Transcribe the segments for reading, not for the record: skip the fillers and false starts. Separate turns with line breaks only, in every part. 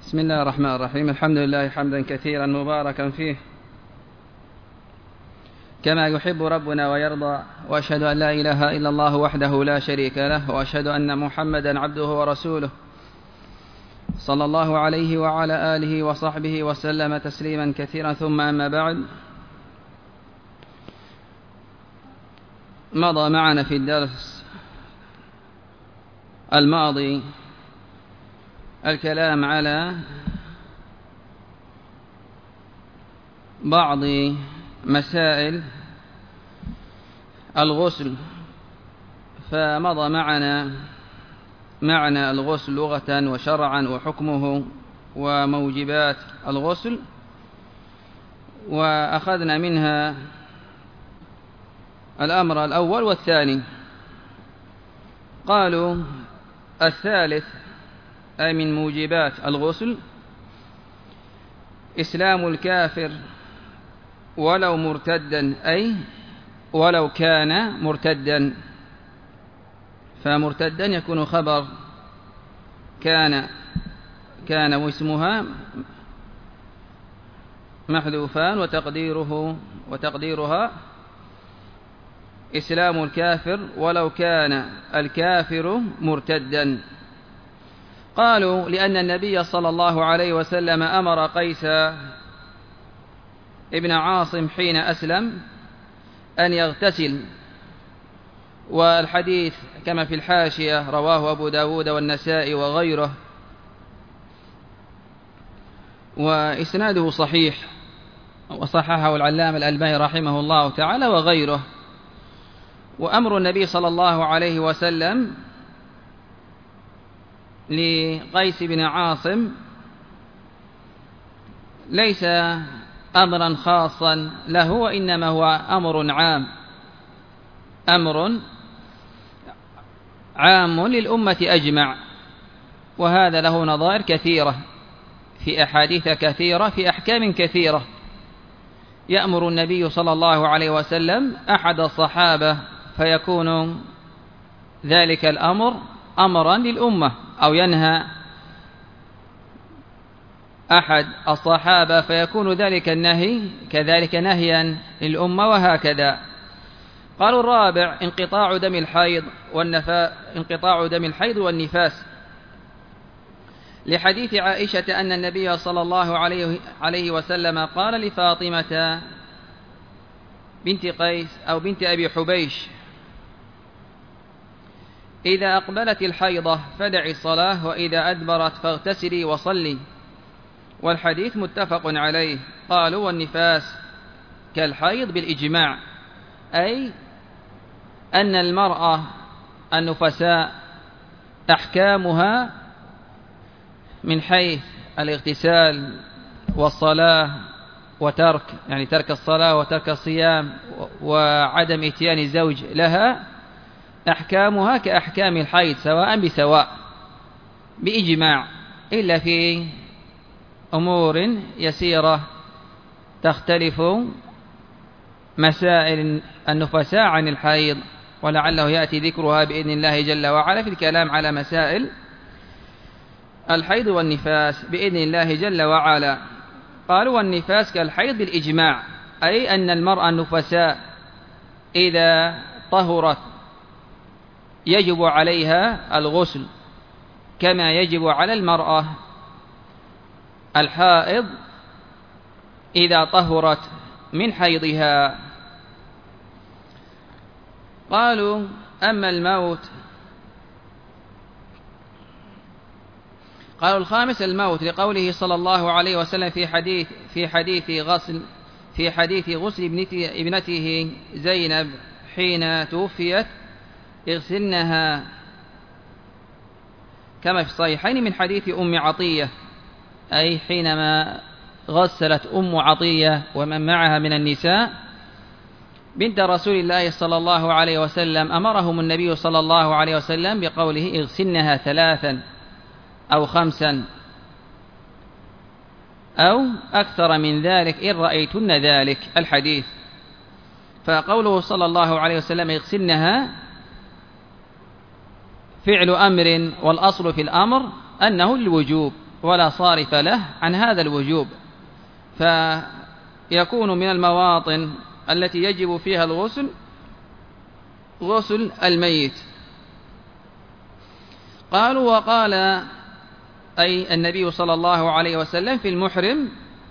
بسم الله الرحمن الرحيم. الحمد لله حمدا كثيرا مباركا فيه كما يحب ربنا ويرضى، وأشهد أن لا إله إلا الله وحده لا شريك له، وأشهد أن محمدا عبده ورسوله صلى الله عليه وعلى آله وصحبه وسلم تسليما كثيرا. ثم أما بعد، مضى معنا في الدرس الماضي الكلام على بعض مسائل الغسل، فمضى معنا معنى الغسل لغة وشرعا وحكمه وموجبات الغسل، وأخذنا منها الأمر الأول والثاني. قالوا الثالث أي من موجبات الغسل إسلام الكافر ولو مرتدا، أي ولو كان مرتدا، فمرتدا يكون خبر كان واسمها محذوفان، وتقديرها إسلام الكافر ولو كان الكافر مرتدا. قالوا لأن النبي صلى الله عليه وسلم أمر قيس ابن عاصم حين أسلم أن يغتسل، والحديث كما في الحاشية رواه أبو داود والنسائي وغيره، وإسناده صحيح، وصححه العلامة الألباني رحمه الله تعالى وغيره. وأمر النبي صلى الله عليه وسلم لقيس بن عاصم ليس أمرا خاصا له، وإنما هو أمر عام للأمة أجمع، وهذا له نظائر كثيرة في أحاديث كثيرة في أحكام كثيرة. يأمر النبي صلى الله عليه وسلم أحد الصحابة فيكون ذلك الأمر أمرا للأمة، أو ينهى أحد الصحابة فيكون ذلك النهي كذلك نهيا للأمة، وهكذا. قالوا الرابع انقطاع دم الحيض والنفاس، لحديث عائشة أن النبي صلى الله عليه وسلم قال لفاطمة بنت قيس أو بنت أبي حبيش: إذا أقبلت الحيضة فدعي الصلاة، وإذا أدبرت فاغتسلي وصلي. والحديث متفق عليه. قالوا والنفاس كالحيض بالإجماع، أي أن المرأة النفساء أحكامها من حيث الاغتسال والصلاة ترك الصلاة وترك الصيام وعدم إتيان الزوج لها، أحكامها كأحكام الحيض سواء بسواء بإجماع، إلا في أمور يسيرة تختلف مسائل النفساء عن الحيض، ولعله يأتي ذكرها بإذن الله جل وعلا في الكلام على مسائل الحيض والنفاس بإذن الله جل وعلا. قالوا والنفاس كالحيض بالإجماع، أي أن المرأة النفساء إذا طهرت يجب عليها الغسل كما يجب على المرأة الحائض إذا طهرت من حيضها. قالوا أما الموت، قالوا الخامس الموت، لقوله صلى الله عليه وسلم في حديث غسل ابنته زينب حين توفيت: اغسلنها، كما في الصحيحين من حديث أم عطية، أي حينما غسلت أم عطية ومن معها من النساء بنت رسول الله صلى الله عليه وسلم، أمرهم النبي صلى الله عليه وسلم بقوله: اغسلنها 3 أو 5 أو أكثر من ذلك إن رأيتن ذلك، الحديث. فقوله صلى الله عليه وسلم اغسلنها فعل أمر، والأصل في الأمر أنه الوجوب، ولا صارف له عن هذا الوجوب، فيكون من المواطن التي يجب فيها الغسل غسل الميت. قالوا وقال أي النبي صلى الله عليه وسلم في المحرم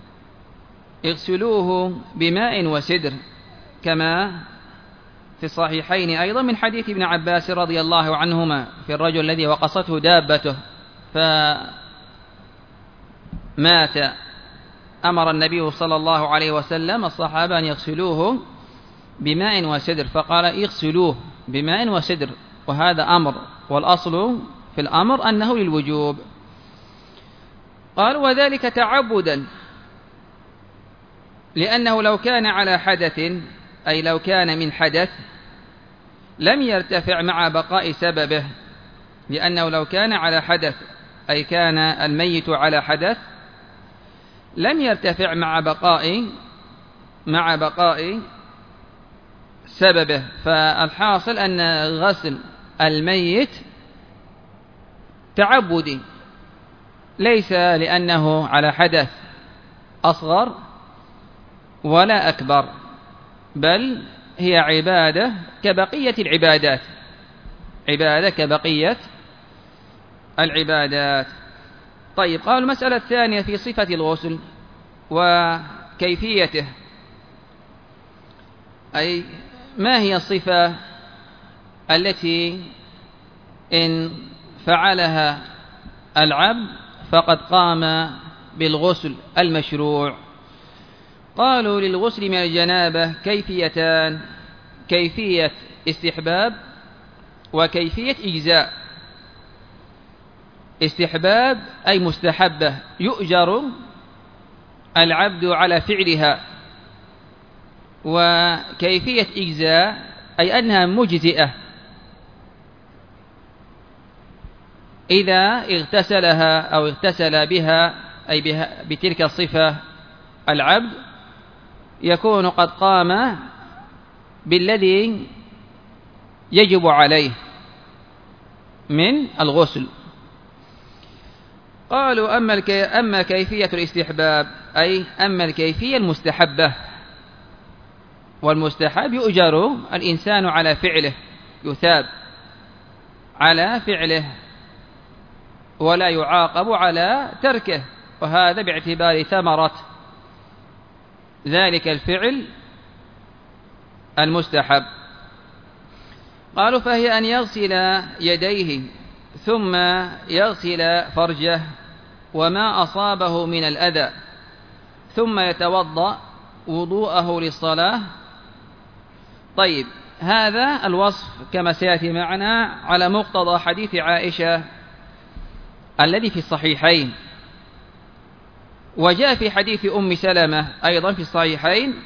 اغسلوه بماء وسدر، كما في الصحيحين أيضا من حديث ابن عباس رضي الله عنهما في الرجل الذي وقصته دابته فمات، أمر النبي صلى الله عليه وسلم الصحابة أن يغسلوه بماء وسدر، فقال اغسلوه بماء وسدر، وهذا أمر، والأصل في الأمر أنه للوجوب. قال وذلك تعبدا، لأنه لو كان على حدث أي لو كان من حدث لم يرتفع مع بقاء سببه، لأنه لو كان على حدث أي كان الميت على حدث لم يرتفع مع بقاء سببه. فالحاصل أن غسل الميت تعبدي، ليس لأنه على حدث أصغر ولا أكبر، بل هي عبادة كبقية العبادات، عبادة كبقية العبادات. طيب، قالوا المسألة الثانية في صفة الغسل وكيفيته، أي ما هي الصفة التي إن فعلها العبد فقد قام بالغسل المشروع. قالوا للغسل من الجنابة كيفيتان: كيفية استحباب وكيفية إجزاء. استحباب أي مستحبة يؤجر العبد على فعلها، وكيفية إجزاء أي أنها مجزئة إذا اغتسلها أو اغتسل بها أي بتلك الصفة العبد يكون قد قام بالذي يجب عليه من الغسل. قالوا أما كيفية الاستحباب أي أما الكيفية المستحبة، والمستحب يؤجر الإنسان على فعله، يثاب على فعله ولا يعاقب على تركه، وهذا باعتبار ثمرة ذلك الفعل المستحب. قالوا فهي أن يغسل يديه ثم يغسل فرجه وما أصابه من الأذى ثم يتوضأ وضوءه للصلاة. طيب، هذا الوصف كما سيأتي معنا على مقتضى حديث عائشة الذي في الصحيحين، وجاء في حديث أم سلمة أيضا في الصحيحين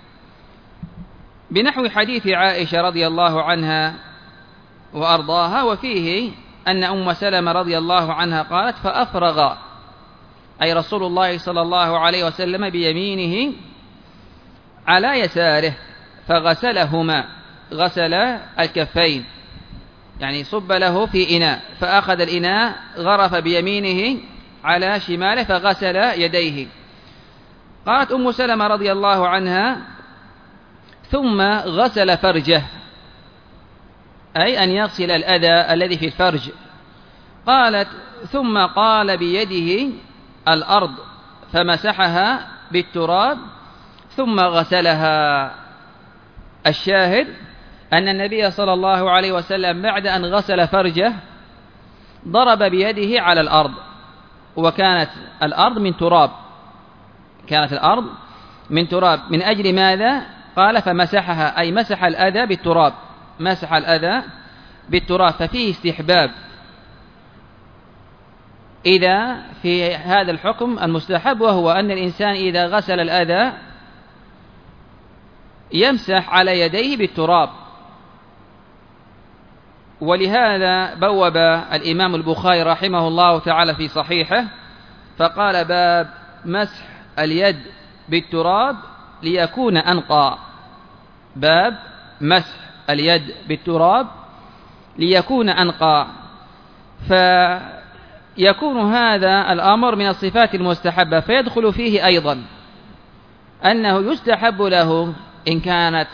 بنحو حديث عائشة رضي الله عنها وأرضاها، وفيه أن أم سلمة رضي الله عنها قالت: فأفرغ أي رسول الله صلى الله عليه وسلم بيمينه على يساره فغسلهما، غسل الكفين، يعني صب له في إناء فأخذ الإناء غرف بيمينه على شماله فغسل يديه. قالت أم سلمة رضي الله عنها: ثم غسل فرجه، أي أن يغسل الأذى الذي في الفرج. قالت: ثم قال بيده الأرض فمسحها بالتراب ثم غسلها. الشاهد أن النبي صلى الله عليه وسلم بعد أن غسل فرجه ضرب بيده على الأرض، وكانت الأرض من تراب، كانت الأرض من تراب. من أجل ماذا؟ قال: فمسحها، أي مسح الأذى بالتراب، مسح الأذى بالتراب. ففيه استحباب إذا في هذا الحكم المستحب، وهو أن الإنسان إذا غسل الأذى يمسح على يديه بالتراب. ولهذا بوب الإمام البخاري رحمه الله تعالى في صحيحه فقال: باب مسح اليد بالتراب ليكون أنقى. باب مسح اليد بالتراب ليكون أنقى. يكون هذا الأمر من الصفات المستحبة، فيدخل فيه أيضا أنه يستحب له إن كانت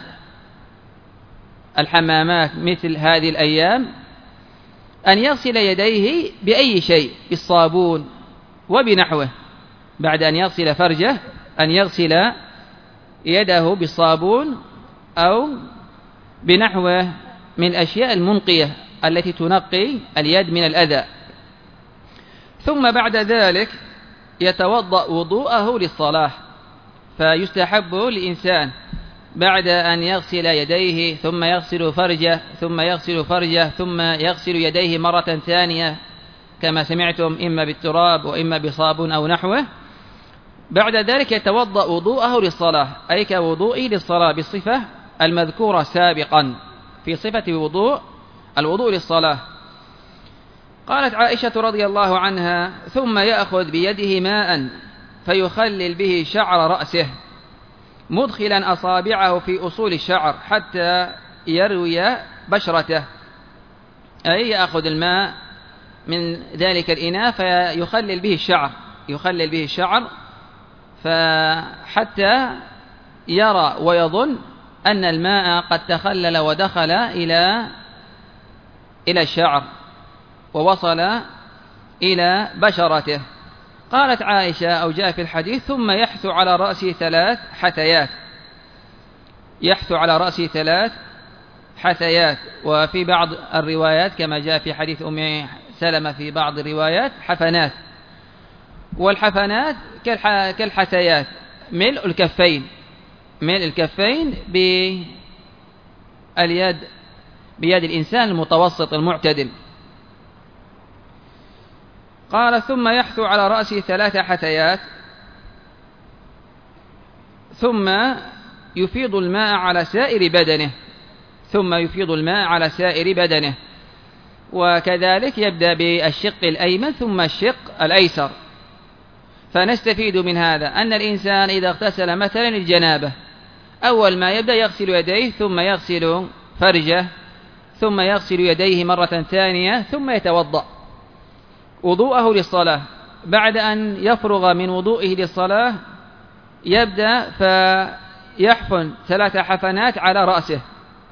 الحمامات مثل هذه الأيام أن يغسل يديه بأي شيء، بالصابون وبنحوه، بعد أن يغسل فرجه أن يغسل يده بالصابون أو بنحوه من الأشياء المنقية التي تنقي اليد من الأذى. ثم بعد ذلك يتوضأ وضوءه للصلاة. فيستحب للإنسان بعد أن يغسل يديه ثم يغسل فرجه ثم يغسل فرجه ثم يغسل يديه مرة ثانية كما سمعتم، إما بالتراب وإما بصابون أو نحوه، بعد ذلك يتوضأ وضوءه للصلاة، أي كوضوئه للصلاة بالصفة المذكورة سابقا في صفة الوضوء للصلاة. قالت عائشة رضي الله عنها: ثم يأخذ بيده ماء فيخلل به شعر رأسه مدخلا أصابعه في أصول الشعر حتى يروي بشرته، أي يأخذ الماء من ذلك الإناء فيخلل به الشعر فحتى يرى ويظن أن الماء قد تخلل ودخل إلى الشعر ووصل إلى بشرته. قالت عائشة أو جاء في الحديث: ثم يحث على رأسه 3 حثيات، وفي بعض الروايات كما جاء في حديث أم سلمة في بعض الروايات حفنات، والحفنات كالحثيات، ملء الكفين بيد الإنسان المتوسط المعتدل. قال: ثم يحث على رأسه 3 حثيات ثم يفيض الماء على سائر بدنه، وكذلك يبدأ بالشق الأيمن ثم الشق الأيسر. فنستفيد من هذا أن الإنسان إذا اغتسل مثلا الجنابة أول ما يبدأ يغسل يديه ثم يغسل فرجه ثم يغسل يديه مرة ثانية ثم يتوضأ وضوءه للصلاة. بعد أن يفرغ من وضوئه للصلاة يبدأ فيحفن 3 حفنات على رأسه،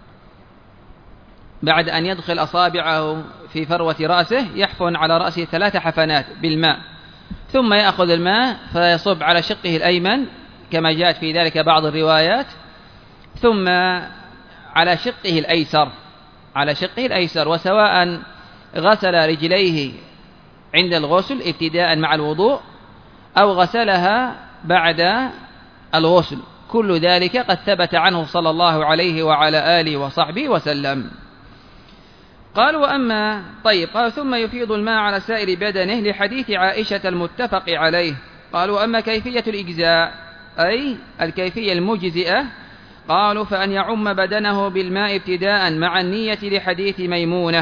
بعد أن يدخل أصابعه في فروة رأسه يحفن على رأسه 3 حفنات بالماء، ثم يأخذ الماء فيصب على شقه الأيمن كما جاءت في ذلك بعض الروايات، ثم على شقه الأيسر، وسواء غسل رجليه عند الغسل ابتداء مع الوضوء أو غسلها بعد الغسل، كل ذلك قد ثبت عنه صلى الله عليه وعلى آله وصحبه وسلم. قال: قال: ثم يفيض الماء على سائر بدنه لحديث عائشة المتفق عليه. قالوا: أما كيفية الإجزاء أي الكيفية المجزئة، قالوا: فأن يعم بدنه بالماء ابتداء مع النية لحديث ميمونة.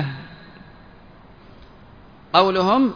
قولهم: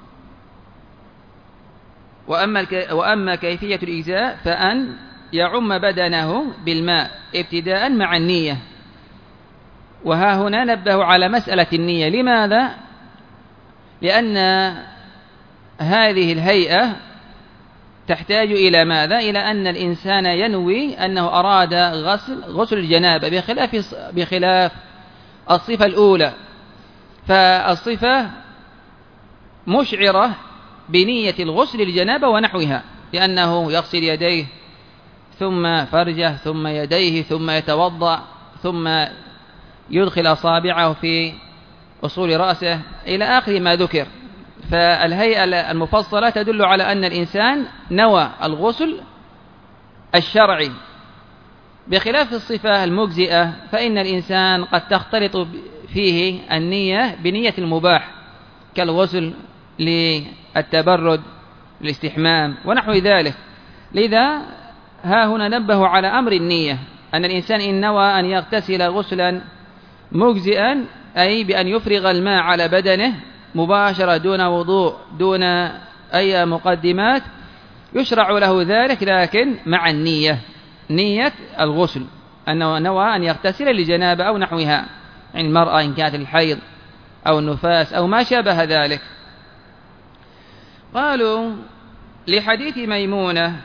وأما كيفية الإجزاء فأن يعم بدنه بالماء ابتداء مع النية. وها هنا نبه على مسألة النية. لماذا؟ لأن هذه الهيئة تحتاج إلى ماذا؟ إلى أن الإنسان ينوي أنه أراد غسل الجنابة، بخلاف الصفة الأولى، فالصفة مشعرة بنية الغسل للجنابة ونحوها، لأنه يغسل يديه ثم فرجه ثم يديه ثم يتوضأ ثم يدخل أصابعه في أصول رأسه إلى آخر ما ذكر. فالهيئة المفصلة تدل على أن الإنسان نوى الغسل الشرعي، بخلاف الصفة المجزئة فإن الإنسان قد تختلط فيه النية بنية المباح كالغسل للتبرد الاستحمام ونحو ذلك. لذا ها هنا نبه على أمر النية، أن الإنسان إن نوى أن يغتسل غسلا مجزئا أي بأن يفرغ الماء على بدنه مباشرة دون وضوء دون أي مقدمات، يشرع له ذلك، لكن مع نية الغسل، أنه نوى أن يغتسل لجنابة أو نحوها، يعني المرأة إن كانت الحيض أو النفاس أو ما شابه ذلك. قالوا لحديث ميمونة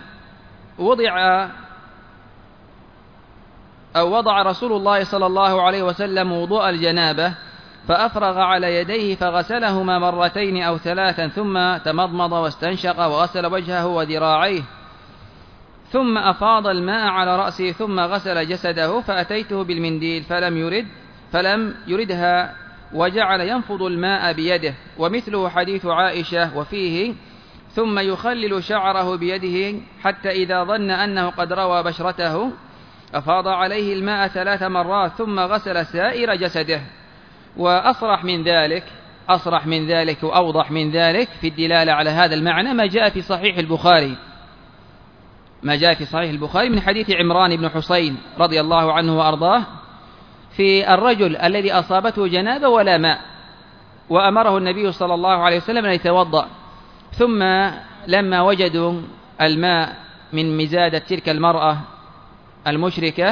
وضع رسول الله صلى الله عليه وسلم وضوء الجنابة فأفرغ على يديه فغسلهما مرتين أو ثلاثا ثم تمضمض واستنشق وغسل وجهه وذراعيه ثم أفاض الماء على رأسه ثم غسل جسده فأتيته بالمنديل فلم يردها وجعل ينفض الماء بيده. ومثله حديث عائشة وفيه ثم يخلل شعره بيده حتى إذا ظن أنه قد روى بشرته أفاض عليه الماء 3 مرات ثم غسل سائر جسده. وأصرح من ذلك وأوضح من ذلك في الدلالة على هذا المعنى ما جاء في صحيح البخاري من حديث عمران بن حسين رضي الله عنه وأرضاه في الرجل الذي أصابته جنابة ولا ماء، وأمره النبي صلى الله عليه وسلم أن يتوضأ، ثم لما وجدوا الماء من مزادة تلك المرأة المشركة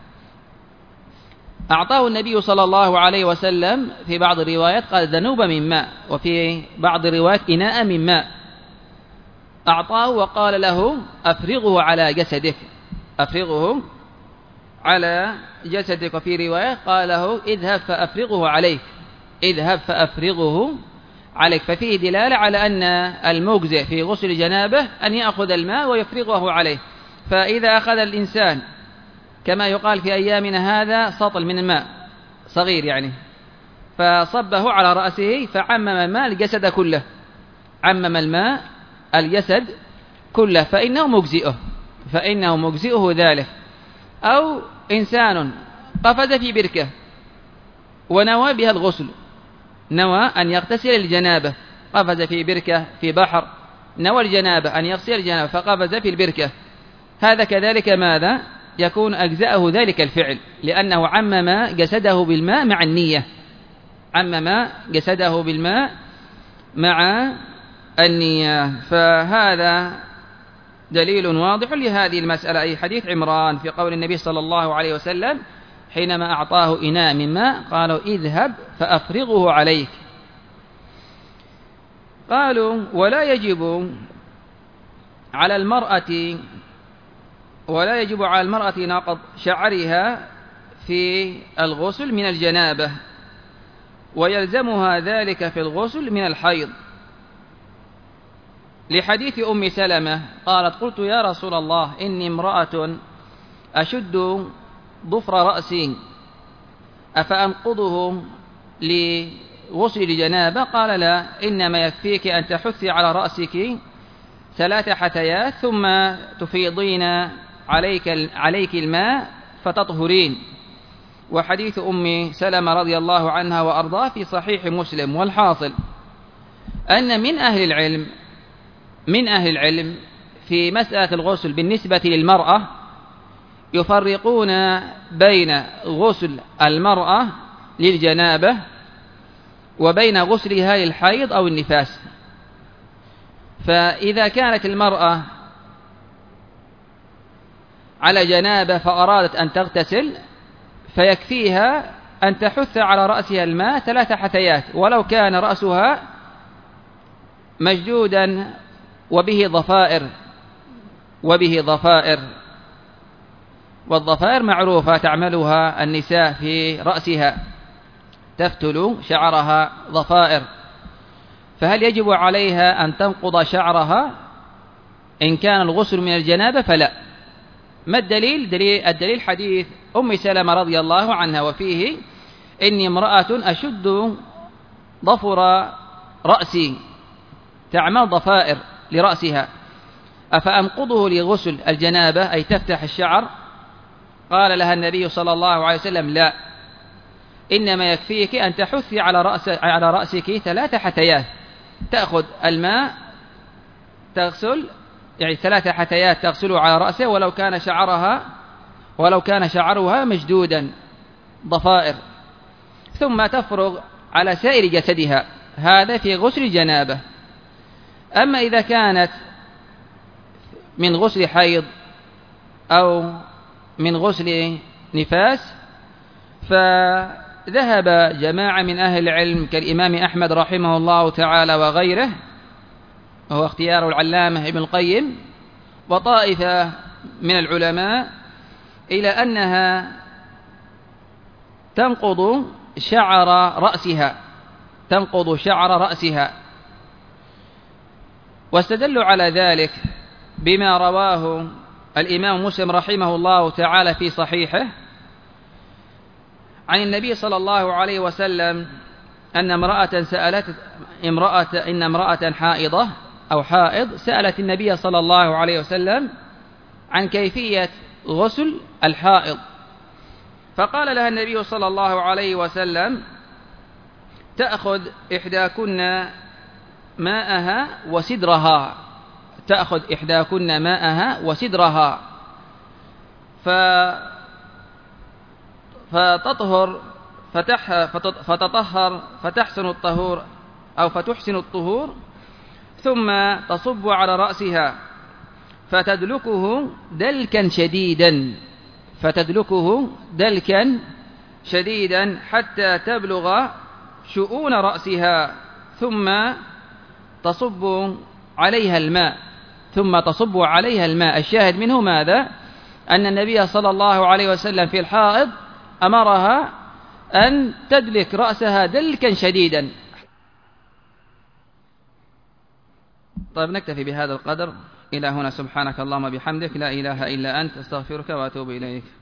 أعطاه النبي صلى الله عليه وسلم في بعض الروايات قال ذنوب من ماء، وفي بعض الروايات إناء من ماء أعطاه وقال له أفرغه على جسدك، وفي رواية قال له اذهب فأفرغه عليك. ففيه دلالة على أن المجزئ في غسل الجنابة أن يأخذ الماء ويفرغه عليه. فإذا أخذ الإنسان كما يقال في أيامنا هذا سطل من الماء صغير يعني فصبه على رأسه فعمم الماء الجسد كله فإنه مجزئه ذلك. أو إنسان قفز في بركة ونوى بها الغسل، نوى أن يغتسل الجنابة، قفز في بركة في بحر نوى الجنابة أن يغسل الجنابة فقفز في البركة، هذا كذلك ماذا؟ يكون أجزأه ذلك الفعل لأنه عمم جسده بالماء مع النية. فهذا دليل واضح لهذه المسألة، أي حديث عمران في قول النبي صلى الله عليه وسلم حينما أعطاه إناء من ماء قالوا اذهب فأفرغه عليك. قالوا ولا يجب على المرأة نقض شعرها في الغسل من الجنابة، ويلزمها ذلك في الغسل من الحيض، لحديث أم سلمة قالت قلت يا رسول الله إني امرأة أشد ضفر رأسي أفأنقضه لغسل الجنابة؟ قال لا، إنما يكفيك أن تحثي على رأسك 3 حثيات ثم تفيضين عليك الماء فتطهرين. وحديث أم سلمة رضي الله عنها وأرضاه في صحيح مسلم. والحاصل أن من أهل العلم في مسألة الغسل بالنسبة للمرأة يفرقون بين غسل المرأة للجنابة وبين غسلها للحيض أو النفاس. فإذا كانت المرأة على جنابة فأرادت أن تغتسل فيكفيها أن تحث على رأسها الماء 3 حثيات ولو كان رأسها مشدودا وبه ضفائر، والضفائر معروفة تعملها النساء في رأسها، تفتل شعرها ضفائر، فهل يجب عليها أن تنقض شعرها إن كان الغسل من الجنابة؟ فلا. ما الدليل؟ الدليل حديث أم سلمة رضي الله عنها وفيه إني امرأة أشد ضفر رأسي، تعمل ضفائر لرأسها، أفأنقضه لغسل الجنابة أي تفتح الشعر؟ قال لها النبي صلى الله عليه وسلم لا، إنما يكفيك أن تحثي على رأسك 3 حثيات، تأخذ الماء تغسل يعني 3 حثيات تغسله على رأسه ولو كان شعرها مشدودا ضفائر، ثم تفرغ على سائر جسدها، هذا في غسل الجنابة. أما إذا كانت من غسل حيض أو من غسل نفاس فذهب جماعة من أهل العلم كالإمام أحمد رحمه الله تعالى وغيره وهو اختيار العلامة ابن القيم وطائفة من العلماء، إلى أنها تنقض شعر رأسها، واستدلوا على ذلك بما رواه الإمام مسلم رحمه الله تعالى في صحيحه عن النبي صلى الله عليه وسلم أن امرأة حائضة أو حائض سألت النبي صلى الله عليه وسلم عن كيفية غسل الحائض، فقال لها النبي صلى الله عليه وسلم: تأخذ إحداكن ماءها وسدرها فتطهر فتطهر فتحسن الطهور أو فتحسن الطهور، ثم تصب على رأسها فتدلكه دلكا شديدا حتى تبلغ شؤون رأسها، ثم تصب عليها الماء. الشاهد منه ماذا؟ أن النبي صلى الله عليه وسلم في الحائض أمرها أن تدلك رأسها دلكا شديدا. طيب، نكتفي بهذا القدر إلى هنا. سبحانك اللهم بحمدك، لا إله إلا أنت، أستغفرك وأتوب إليك.